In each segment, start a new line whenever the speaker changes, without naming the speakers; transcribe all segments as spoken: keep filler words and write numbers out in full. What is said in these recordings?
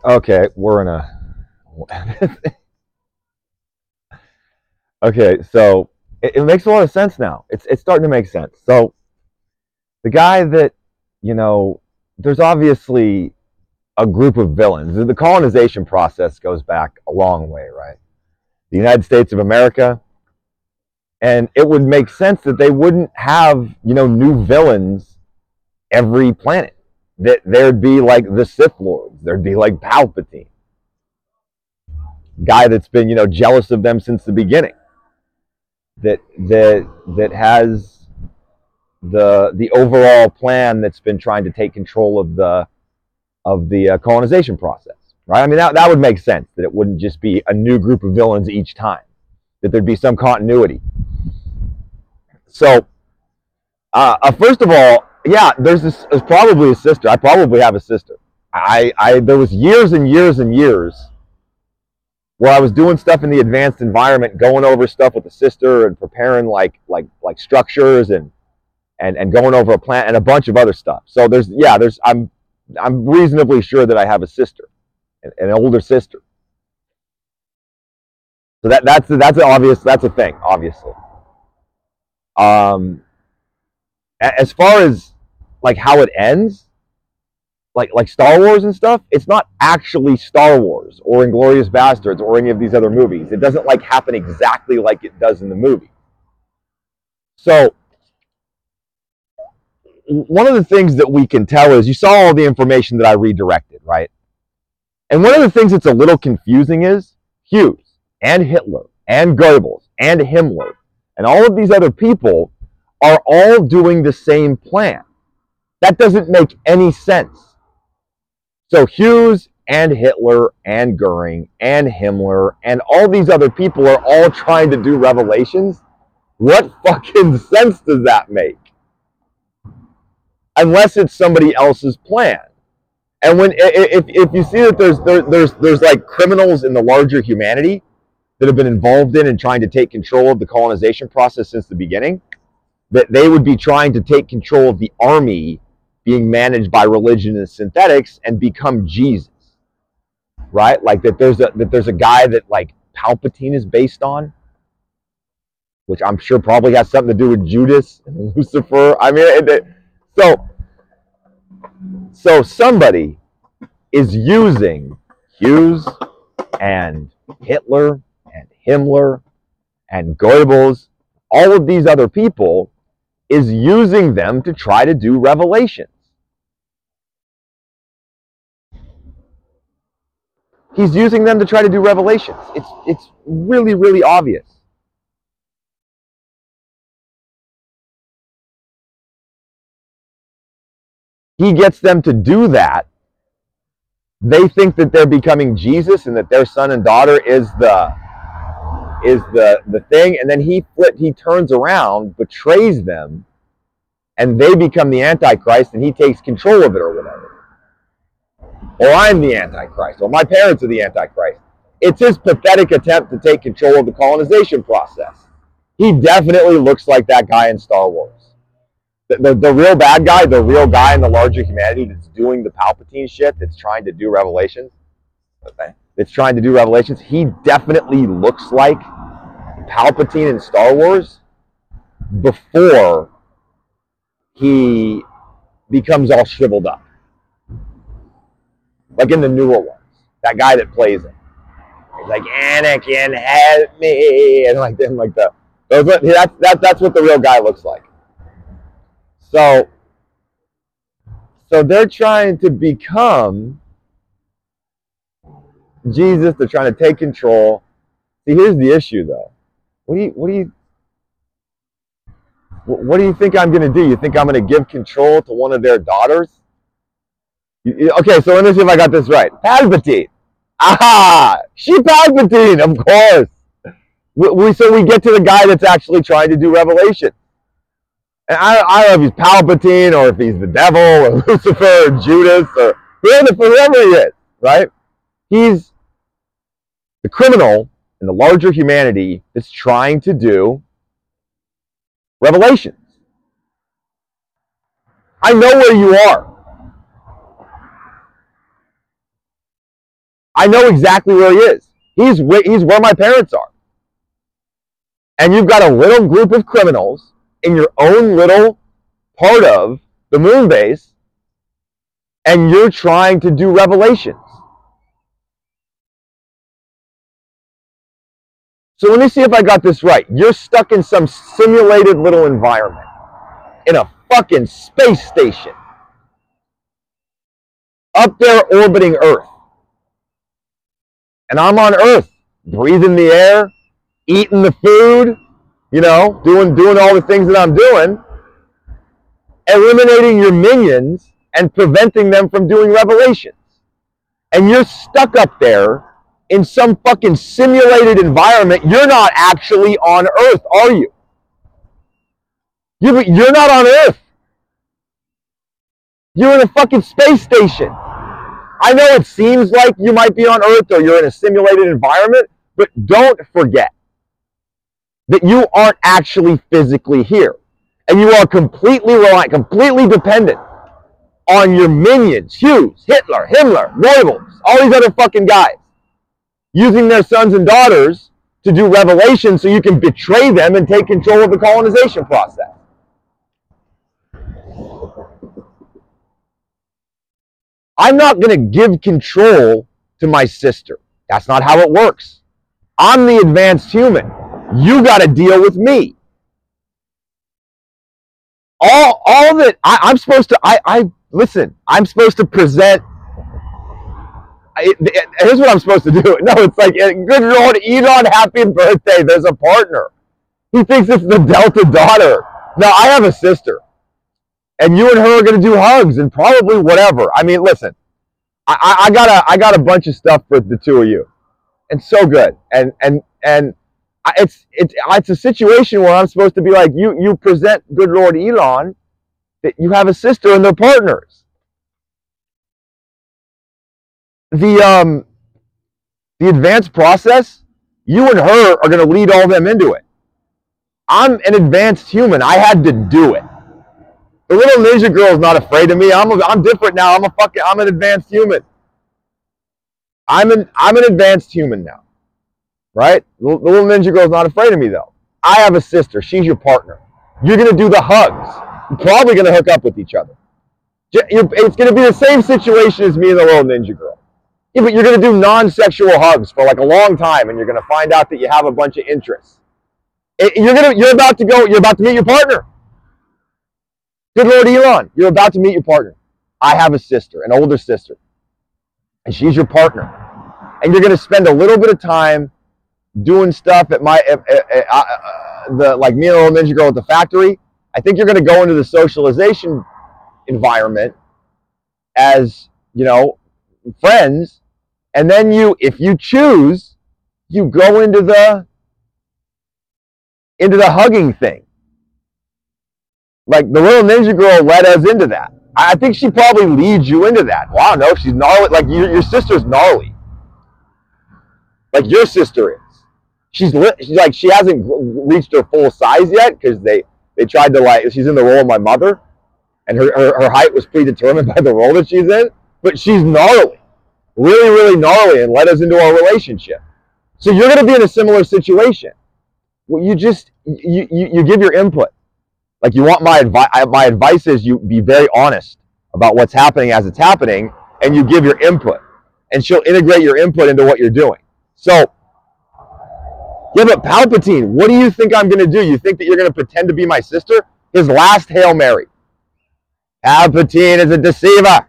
Okay, we're in a. Okay, so it, it makes a lot of sense now. It's it's starting to make sense. So the guy that, you know, there's obviously a group of villains. The colonization process goes back a long way, right? The United States of America, and it would make sense that they wouldn't have, you know, new villains every planet. That there'd be like the Sith Lords, there'd be like Palpatine, guy that's been, you know, jealous of them since the beginning. That that that has the the overall plan that's been trying to take control of the of the uh, colonization process, right? I mean, that that would make sense that it wouldn't just be a new group of villains each time, that there'd be some continuity. So, uh, uh, first of all, yeah, there's this. There's probably a sister. I probably have a sister. I, I there was years and years and years where I was doing stuff in the advanced environment, going over stuff with the sister and preparing like like like structures and and and going over a plant and a bunch of other stuff. So there's yeah, there's I'm I'm reasonably sure that I have a sister, an, an older sister. So that that's that's an obvious that's a thing, obviously. Um, as far as like how it ends, like like Star Wars and stuff, it's not actually Star Wars or Inglorious Bastards or any of these other movies. It doesn't like happen exactly like it does in the movie. So one of the things that we can tell is you saw all the information that I redirected, right? And one of the things that's a little confusing is Hughes and Hitler and Goebbels and Himmler and all of these other people are all doing the same plan. That doesn't make any sense. So Hughes and Hitler and Goering and Himmler and all these other people are all trying to do revelations. What fucking sense does that make? Unless it's somebody else's plan. And when if if you see that there's there, there's there's like criminals in the larger humanity that have been involved in and trying to take control of the colonization process since the beginning, that they would be trying to take control of the army being managed by religion and synthetics and become Jesus, right? Like that there's a that there's a guy that like Palpatine is based on, which I'm sure probably has something to do with Judas and Lucifer. I mean, it, it, so so somebody is using Hughes and Hitler and Himmler and Goebbels, all of these other people, is using them to try to do revelations. He's using them to try to do revelations. It's it's really, really obvious. He gets them to do that. They think that they're becoming Jesus and that their son and daughter is the is the the thing, and then he flip he turns around, betrays them, and they become the Antichrist, and he takes control of it or whatever. Or I'm the Antichrist, or my parents are the Antichrist. It's his pathetic attempt to take control of the colonization process. He definitely looks like that guy in Star Wars. The, the, the real bad guy, the real guy in the larger humanity that's doing the Palpatine shit, that's trying to do revelations, okay, that's trying to do revelations, he definitely looks like Palpatine in Star Wars before he becomes all shriveled up. Like in the newer ones. That guy that plays him. He's like, Anakin, help me. And like, then like the, those, that's, that, that's what the real guy looks like. So, so they're trying to become Jesus. They're trying to take control. See, here's the issue, though. What do you, what do you, what do you think I'm going to do? You think I'm going to give control to one of their daughters? You, you, okay, so let me see if I got this right. Palpatine. Aha! She Palpatine, of course. We, we, so we get to the guy that's actually trying to do revelation. And I, I don't know if he's Palpatine or if he's the devil or Lucifer or Judas or whoever, whoever he is, right? He's the criminal in the larger humanity that's trying to do revelations. I know where you are. I know exactly where he is. He's wh- he's where my parents are. And you've got a little group of criminals in your own little part of the moon base, and you're trying to do revelations. So let me see if I got this right. You're stuck in some simulated little environment in a fucking space station up there orbiting Earth. And I'm on Earth, breathing the air, eating the food, you know, doing doing all the things that I'm doing, eliminating your minions and preventing them from doing revelations. And you're stuck up there in some fucking simulated environment. You're not actually on Earth, are you? You're, you're not on Earth. You're in a fucking space station. I know it seems like you might be on Earth or you're in a simulated environment, but don't forget that you aren't actually physically here. And you are completely reliant, completely dependent on your minions, Hughes, Hitler, Himmler, Goebbels, all these other fucking guys, using their sons and daughters to do revelations so you can betray them and take control of the colonization process. I'm not going to give control to my sister. That's not how it works. I'm the advanced human. You got to deal with me. All, all that I, I'm supposed to, I, I, listen, I'm supposed to present. It, it, here's what I'm supposed to do. No, it's like, good Lord, Elon, happy birthday. There's a partner. He thinks it's the Delta daughter. No, I have a sister. And you and her are going to do hugs and probably whatever. I mean, listen, I, I, I got a, I got a bunch of stuff for the two of you. And so good. And, and, and it's, it's, it's a situation where I'm supposed to be like, you, you present good Lord Elon that you have a sister and they're partners. The, um, the advanced process, you and her are going to lead all them into it. I'm an advanced human. I had to do it. The little ninja girl is not afraid of me. I'm a, I'm different now. I'm a fucking I'm an advanced human. I'm an I'm an advanced human now, right? The, the little ninja girl is not afraid of me though. I have a sister. She's your partner. You're gonna do the hugs. You're probably gonna hook up with each other. You're, it's gonna be the same situation as me and the little ninja girl. Yeah, but you're gonna do non-sexual hugs for like a long time, and you're gonna find out that you have a bunch of interests. It, you're gonna you're about to go. You're about to meet your partner. Good Lord Elon, you're about to meet your partner. I have a sister, an older sister, and she's your partner. And you're going to spend a little bit of time doing stuff at my, uh, uh, uh, the like me and the little ninja girl at the factory. I think you're going to go into the socialization environment as, you know, friends. And then you, if you choose, you go into the, into the hugging thing. Like the little ninja girl led us into that. I think she probably leads you into that. Wow, no, she's gnarly. Like your, your sister's gnarly. Like your sister is. She's, li- she's like she hasn't reached her full size yet because they they tried to like she's in the role of my mother, and her, her her height was predetermined by the role that she's in. But she's gnarly, really really gnarly, and led us into our relationship. So you're going to be in a similar situation. Well, you just you you, you give your input. Like you want my advice, my advice is you be very honest about what's happening as it's happening, and you give your input, and she'll integrate your input into what you're doing. So, yeah, but Palpatine, what do you think I'm going to do? You think that you're going to pretend to be my sister? His last Hail Mary. Palpatine is a deceiver.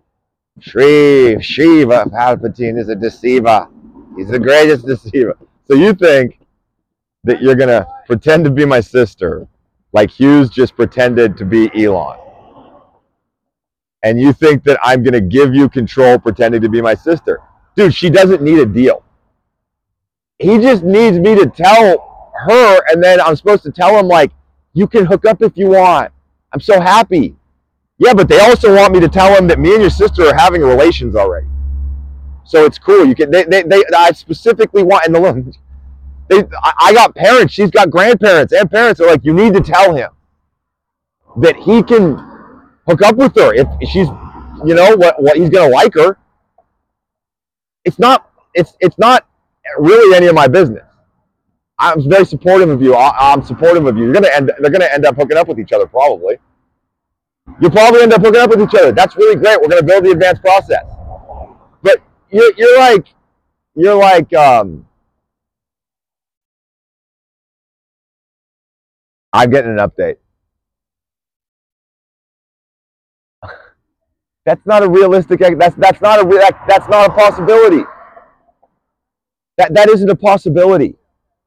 Shri, Shiva, Palpatine is a deceiver. He's the greatest deceiver. So you think that you're going to pretend to be my sister like Hughes just pretended to be Elon. And you think that I'm going to give you control pretending to be my sister. Dude, she doesn't need a deal. He just needs me to tell her, and then I'm supposed to tell him, like, you can hook up if you want. I'm so happy. Yeah, but they also want me to tell him that me and your sister are having relations already. So it's cool. You can. They, they, they I specifically want, and the look, They, I got parents, she's got grandparents, and parents are like, you need to tell him that he can hook up with her if she's, you know, what, what he's going to like her. it's not it's it's not really any of my business. I'm very supportive of you. I, I'm supportive of you. You're gonna end. They're gonna end up hooking up with each other probably. You'll probably end up hooking up with each other. That's really great. We're gonna build the advanced process. But you're you're like you're like um. I'm getting an update. That's not a realistic. That's that's not a that, that's not a possibility. That that isn't a possibility.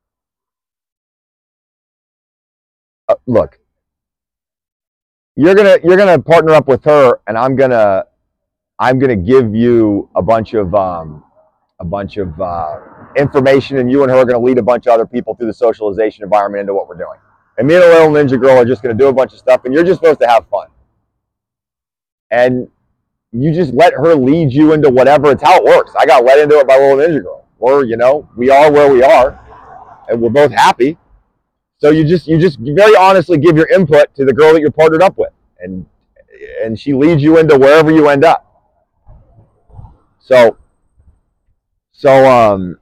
Uh, look, you're gonna you're gonna partner up with her, and I'm gonna I'm gonna give you a bunch of um, a bunch of uh, information, and you and her are gonna lead a bunch of other people through the socialization environment into what we're doing. And me and a little ninja girl are just gonna do a bunch of stuff, and you're just supposed to have fun. And you just let her lead you into whatever. It's how it works. I got let into it by little ninja girl. We're, you know, we are where we are, and we're both happy. So you just, you just very honestly give your input to the girl that you're partnered up with, and and she leads you into wherever you end up. So, so um,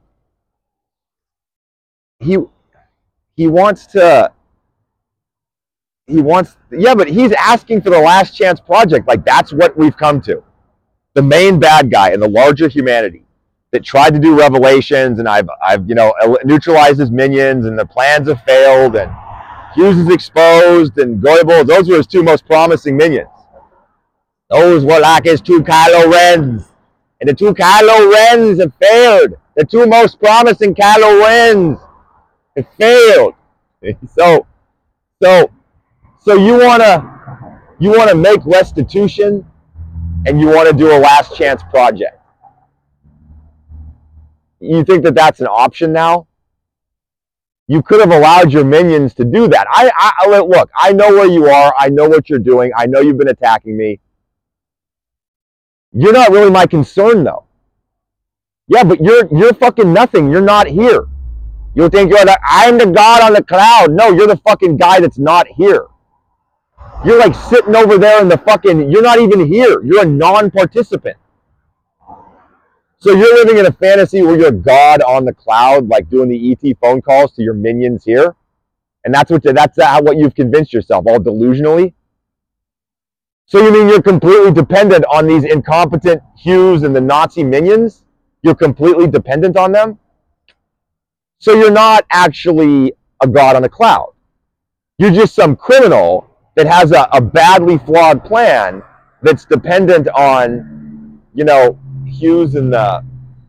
he he wants to. He wants, yeah, but he's asking for the last chance project. Like, that's what we've come to. The main bad guy in the larger humanity that tried to do Revelations, and I've, I've, you know, neutralized his minions, and the plans have failed, and Hughes is exposed, and Goebel, those were his two most promising minions. Those were like his two Kylo Rens, and the two Kylo Rens have failed. The two most promising Kylo Rens have failed. So, so, so you wanna, you wanna make restitution, and you wanna do a last chance project. You think that that's an option now? You could have allowed your minions to do that. I, I look, I know where you are. I know what you're doing. I know you've been attacking me. You're not really my concern, though. Yeah, but you're you're fucking nothing. You're not here. You think you're the, I'm the God on the cloud. No, you're the fucking guy that's not here. You're like sitting over there in the fucking, you're not even here. You're a non-participant. So you're living in a fantasy where you're God on the cloud, like doing the E T phone calls to your minions here, and that's what that's how what you've convinced yourself, all delusionally. So you mean you're completely dependent on these incompetent Hughes and the Nazi minions? You're completely dependent on them? So you're not actually a God on the cloud. You're just some criminal that has a, a badly flawed plan that's dependent on, you know, Hughes and the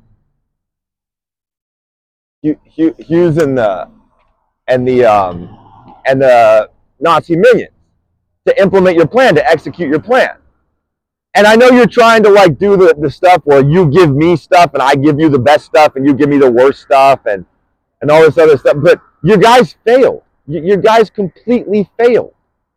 Hughes and the and the um, and the Nazi minions to implement your plan, to execute your plan. And I know you're trying to like do the, the stuff where you give me stuff and I give you the best stuff and you give me the worst stuff and and all this other stuff, but your guys failed. Your guys completely failed.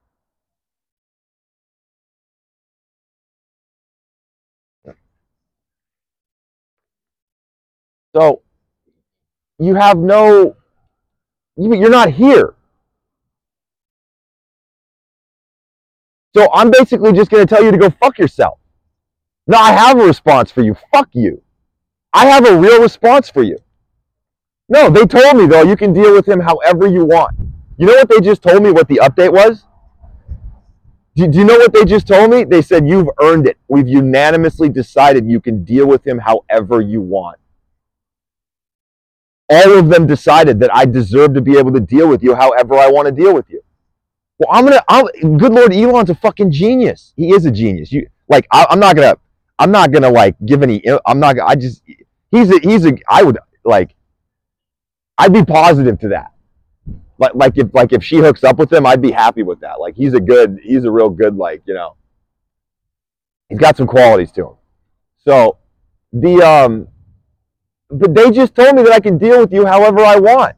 So you have no, you're not here. So I'm basically just going to tell you to go fuck yourself. No, I have a response for you. Fuck you. I have a real response for you. No, they told me, though, you can deal with him however you want. You know what they just told me what the update was? Do, do you know what they just told me? They said, you've earned it. We've unanimously decided you can deal with him however you want. All of them decided that I deserve to be able to deal with you however I want to deal with you. Well, I'm gonna. I'm, good Lord, Elon's a fucking genius. He is a genius. You like. I, I'm not gonna. I'm not gonna like give any. I'm not. I just. He's a. He's a. I would like. I'd be positive to that. Like like if like if she hooks up with him, I'd be happy with that. Like he's a good. He's a real good. Like you know. He's got some qualities to him. So, the um. But they just told me that I can deal with you however I want.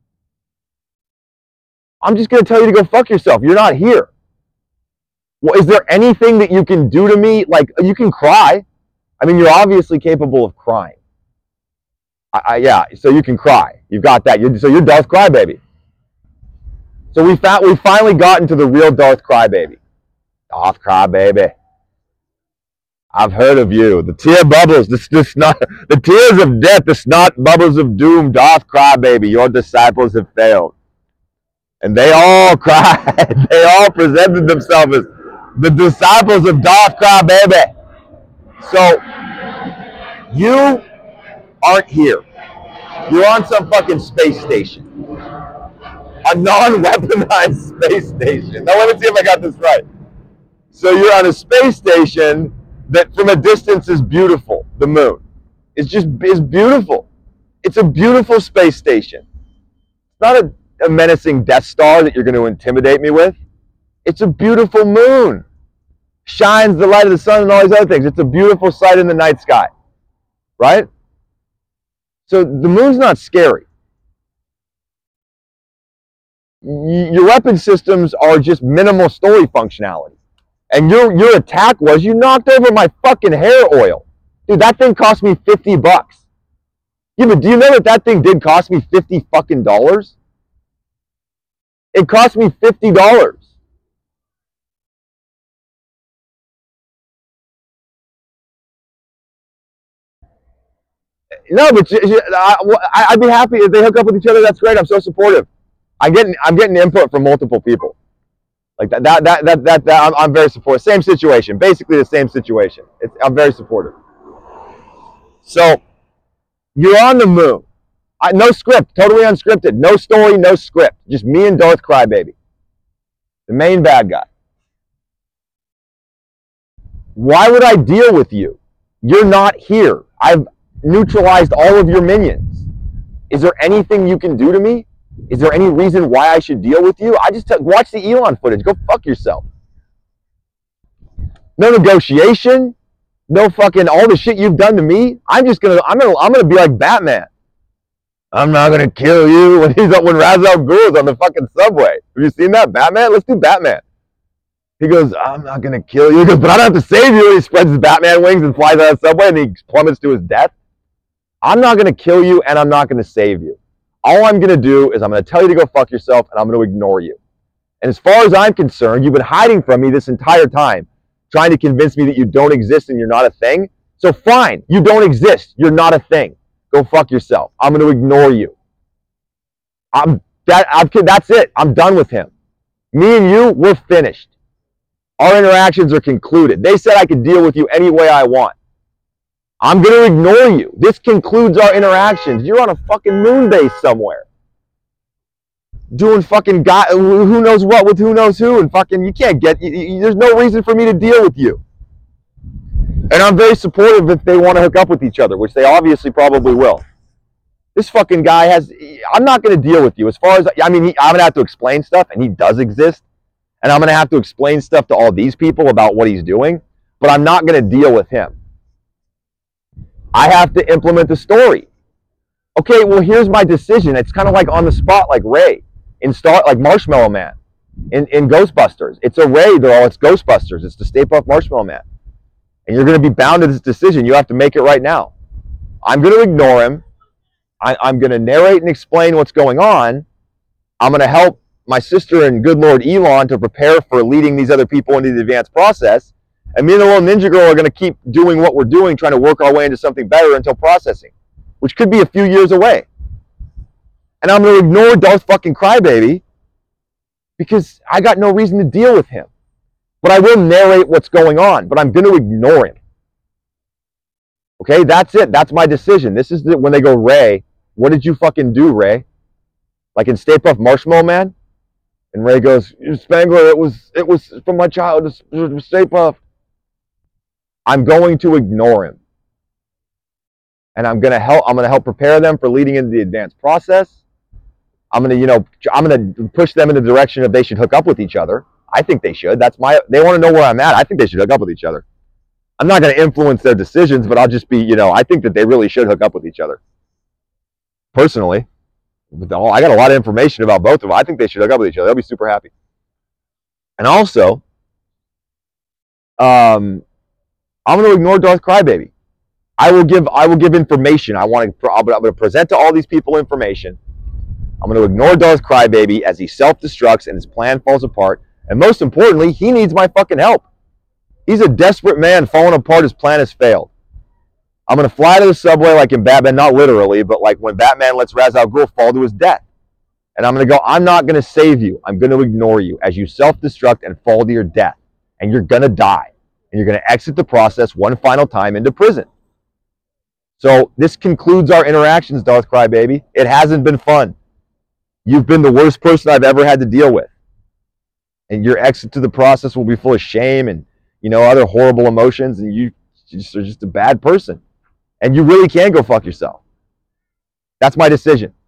I'm just going to tell you to go fuck yourself. You're not here. Well, is there anything that you can do to me? Like, you can cry. I mean, you're obviously capable of crying. I, I, yeah, so you can cry. You've got that. You're, so you're Darth Crybaby. So we found, we finally got into the real Darth Crybaby. Darth Crybaby. I've heard of you. The tear bubbles, the, the, snot, the tears of death, the snot bubbles of doom doth cry, baby. Your disciples have failed. And they all cried. They all presented themselves as the disciples of doth cry, baby. So, you aren't here. You're on some fucking space station. A non-weaponized space station. Now, let me see if I got this right. So, you're on a space station that from a distance is beautiful, the moon. It's just is beautiful. It's a beautiful space station. It's not a, a menacing Death Star that you're going to intimidate me with. It's a beautiful moon. Shines the light of the sun and all these other things. It's a beautiful sight in the night sky. Right? So the moon's not scary. Your weapon systems are just minimal story functionality. And your your attack was you knocked over my fucking hair oil. Dude, that thing cost me fifty bucks. Yeah, but do you know that that thing did cost me fifty fucking dollars? It cost me fifty dollars. No, but I, I'd be happy if they hook up with each other. That's great. I'm so supportive. I'm getting I'm getting input from multiple people. Like that, that, that, that, that, that I'm, I'm very supportive. Same situation, basically the same situation. It's, I'm very supportive. So, you're on the moon. I, no script, totally unscripted. No story, no script. Just me and Darth Crybaby, the main bad guy. Why would I deal with you? You're not here. I've neutralized all of your minions. Is there anything you can do to me? Is there any reason why I should deal with you? I just t- watch the Elon footage. Go fuck yourself. No negotiation. No fucking all the shit you've done to me. I'm just gonna. I'm gonna. I'm gonna be like Batman. I'm not gonna kill you when he's up when Ra's al Ghul's on the fucking subway. Have you seen that Batman? Let's do Batman. He goes, I'm not gonna kill you. He goes, but I don't have to save you. He spreads his Batman wings and flies out of the subway and he plummets to his death. I'm not gonna kill you and I'm not gonna save you. All I'm going to do is I'm going to tell you to go fuck yourself and I'm going to ignore you. And as far as I'm concerned, you've been hiding from me this entire time, trying to convince me that you don't exist and you're not a thing. So fine, you don't exist. You're not a thing. Go fuck yourself. I'm going to ignore you. I'm that. I'm, that's it. I'm done with him. Me and you, we're finished. Our interactions are concluded. They said I could deal with you any way I want. I'm going to ignore you. This concludes our interactions. You're on a fucking moon base somewhere. Doing fucking God, who knows what with who knows who. And fucking, you can't get, you, you, there's no reason for me to deal with you. And I'm very supportive if they want to hook up with each other, which they obviously probably will. This fucking guy has, I'm not going to deal with you. As far as, I mean, he, I'm going to have to explain stuff, and he does exist. And I'm going to have to explain stuff to all these people about what he's doing. But I'm not going to deal with him. I have to implement the story. Okay, well, here's my decision. It's kind of like on the spot, like Ray in Star, like Marshmallow Man in, in Ghostbusters. It's a Ray, though. It's Ghostbusters. It's the Stay Puft Marshmallow Man. And you're going to be bound to this decision. You have to make it right now. I'm going to ignore him. I, I'm going to narrate and explain what's going on. I'm going to help my sister and good Lord Elon to prepare for leading these other people into the advanced process. And me and the little ninja girl are going to keep doing what we're doing, trying to work our way into something better until processing, which could be a few years away. And I'm going to ignore Darth fucking Crybaby because I got no reason to deal with him. But I will narrate what's going on, but I'm going to ignore him. Okay, that's it. That's my decision. This is the, when they go, Ray, what did you fucking do, Ray? Like in Stay Puft Marshmallow Man? And Ray goes, Spangler, it was it was from my childhood, Stay Puft. I'm going to ignore him. And I'm going to help I'm going to help prepare them for leading into the advanced process. I'm going to, you know, I'm going to push them in the direction of they should hook up with each other. I think they should. That's my they want to know where I'm at. I think they should hook up with each other. I'm not going to influence their decisions, but I'll just be, you know, I think that they really should hook up with each other. Personally, I got a lot of information about both of them. I think they should hook up with each other. They'll be super happy. And also, um, I'm going to ignore Darth Crybaby. I will give I will give information. I want to I'm going to present to all these people information. I'm going to ignore Darth Crybaby as he self-destructs and his plan falls apart. And most importantly, he needs my fucking help. He's a desperate man falling apart. His plan has failed. I'm going to fly to the subway like in Batman, not literally, but like when Batman lets Ra's al Ghul fall to his death. And I'm going to go, I'm not going to save you. I'm going to ignore you as you self-destruct and fall to your death. And you're going to die. And you're going to exit the process one final time into prison. So this concludes our interactions, Darth Crybaby. It hasn't been fun. You've been the worst person I've ever had to deal with. And your exit to the process will be full of shame and, you know, other horrible emotions. And you just are just a bad person. And you really can go fuck yourself. That's my decision.